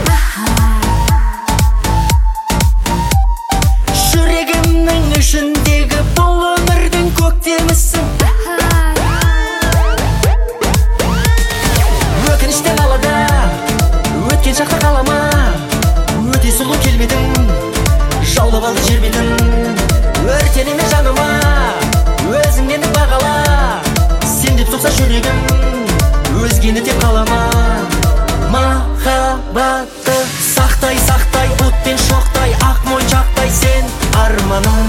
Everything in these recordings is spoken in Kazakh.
жүрегімнің ішіндегі бұл өмірдің көктемісің. Өкініштен алада өткен шақта қалама, өте сұлу келбедің жаулап алды жер бетін. Өртенеме жаныма өзіңнен бағала, сен деп соқса жүрегім өзгені тек қалама. Махаббатты сақтай сақтай, отпен шоқтай, ақ моншақтай сен арманым.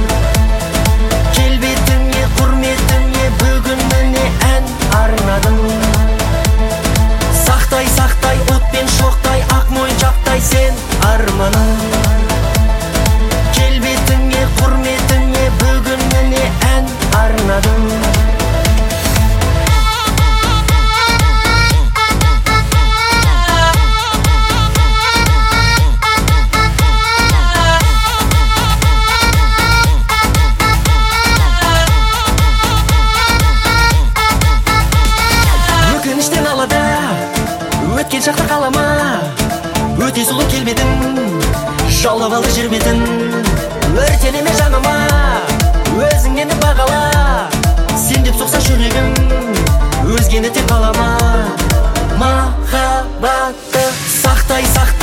Келбетіңе құрметіңе бүгін міне ән арнадым. Сақтай сақтай, отпен шоқтай, ақ моншақтай сен арманым. Келбетіңе құрметіңе бүгін міне ән арнадым. Өткен шақта қалама, өте сұлу келбедің жаулап алды жер бетін. Өртенеме жаныма өзіңнен бағала, сен деп соқса жүрегім өзгені тек қалама. Махаббатты сақтай сақтай,